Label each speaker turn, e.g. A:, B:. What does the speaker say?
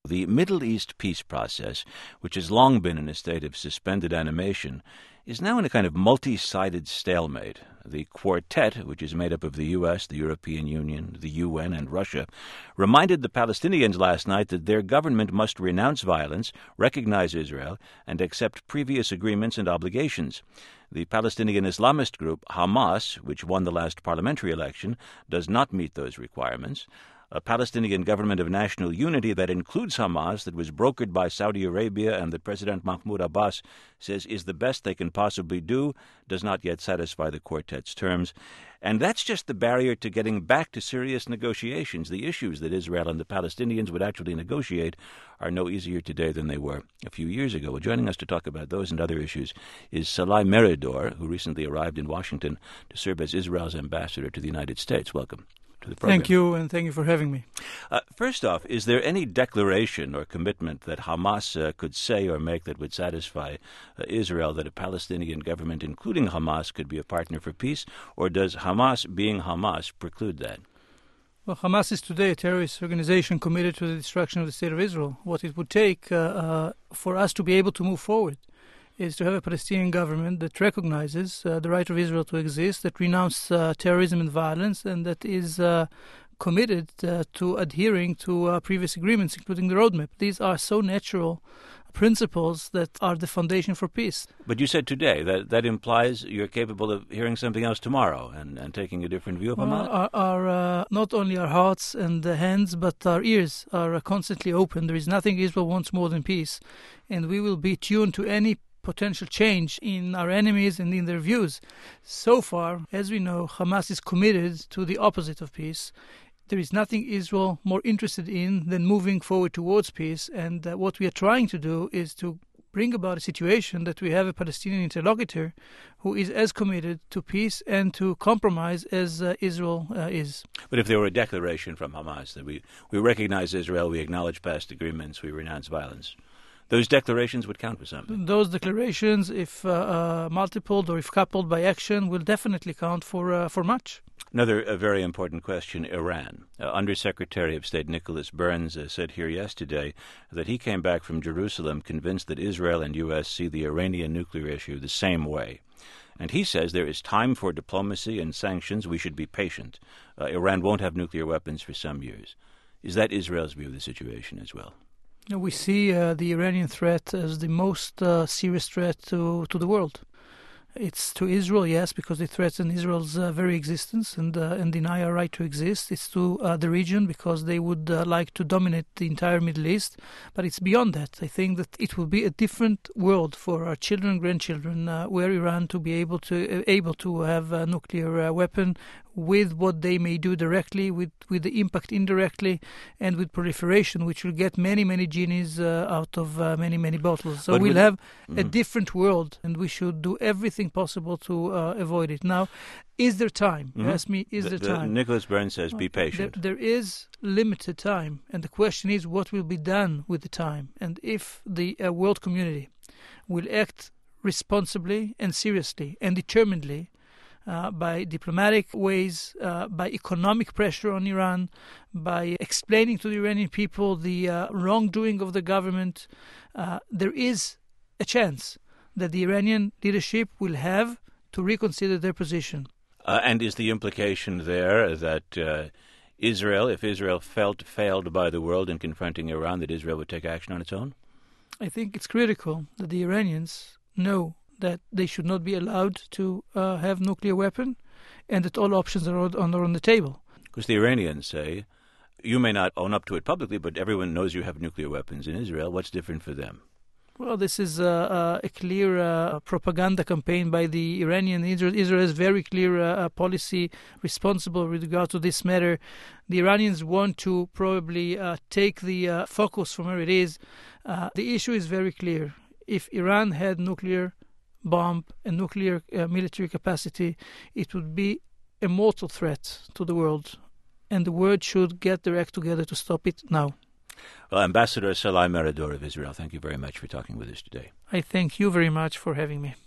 A: The Middle East peace process, which has long been in a state of suspended animation, is now in a kind of multi-sided stalemate. The Quartet, which is made up of the U.S., the European Union, the UN, and Russia, reminded the Palestinians last night that their government must renounce violence, recognize Israel, and accept previous agreements and obligations. The Palestinian Islamist group Hamas, which won the last parliamentary election, does not meet those requirements. A Palestinian government of national unity that includes Hamas, that was brokered by Saudi Arabia and that President Mahmoud Abbas says is the best they can possibly do, does not yet satisfy the Quartet's terms. And that's just the barrier to getting back to serious negotiations. The issues that Israel and the Palestinians would actually negotiate are no easier today than they were a few years ago. Well, joining us to talk about those and other issues is Salai Meridor, who recently arrived in Washington to serve as Israel's ambassador to the United States. Welcome to the program.
B: Thank you, and thank you for having me.
A: First off, is there any declaration or commitment that Hamas could say or make that would satisfy Israel that a Palestinian government, including Hamas, could be a partner for peace, or does Hamas, being Hamas, preclude that?
B: Well, Hamas is today a terrorist organization committed to the destruction of the State of Israel. What it would take for us to be able to move forward is to have a Palestinian government that recognizes the right of Israel to exist, that renounces terrorism and violence, and that is committed to adhering to previous agreements, including the roadmap. These are so natural principles that are the foundation for peace.
A: But you said today that implies you're capable of hearing something else tomorrow and taking a different view of Hamas?
B: Not only our hearts and hands, but our ears are constantly open. There is nothing Israel wants more than peace, and we will be tuned to any potential change in our enemies and in their views. So far, as we know, Hamas is committed to the opposite of peace. There is nothing Israel more interested in than moving forward towards peace, and what we are trying to do is to bring about a situation that we have a Palestinian interlocutor who is as committed to peace and to compromise as Israel is.
A: But if there were a declaration from Hamas that we recognize Israel, we acknowledge past agreements, we renounce violence, those declarations would count for something.
B: Those declarations, if multiplied or if coupled by action, will definitely count for much.
A: Another very important question, Iran. Undersecretary of State Nicholas Burns said here yesterday that he came back from Jerusalem convinced that Israel and U.S. see the Iranian nuclear issue the same way. And he says there is time for diplomacy and sanctions. We should be patient. Iran won't have nuclear weapons for some years. Is that Israel's view of the situation as well?
B: We see the Iranian threat as the most serious threat to the world. It's to Israel, yes, because they threaten Israel's very existence and deny our right to exist. It's to the region because they would like to dominate the entire Middle East. But it's beyond that. I think that it will be a different world for our children and grandchildren where Iran to be able to have a nuclear weapon, with what they may do directly, with the impact indirectly, and with proliferation, which will get many, many genies out of many, many bottles. So we'll have a different world, and we should do everything possible to avoid it. Now, is there time? You ask me, is there time?
A: Nicholas Burns says, be patient.
B: There is limited time, and the question is what will be done with the time. And if the world community will act responsibly and seriously and determinedly, by diplomatic ways, by economic pressure on Iran, by explaining to the Iranian people the wrongdoing of the government, there is a chance that the Iranian leadership will have to reconsider their position.
A: And is the implication there that Israel, if Israel felt failed by the world in confronting Iran, that Israel would take action on its own?
B: I think it's critical that the Iranians know that they should not be allowed to have nuclear weapon, and that all options are on the table.
A: Because the Iranians say, you may not own up to it publicly, but everyone knows you have nuclear weapons in Israel. What's different for them?
B: Well, this is a clear propaganda campaign by the Iranian. Israel has very clear policy responsible with regard to this matter. The Iranians want to probably take the focus from where it is. The issue is very clear. If Iran had nuclear bomb and nuclear military capacity, it would be a mortal threat to the world, and the world should get their act together to stop it now.
A: Well, Ambassador Salai Meridor of Israel, thank you very much for talking with us today.
B: I thank you very much for having me.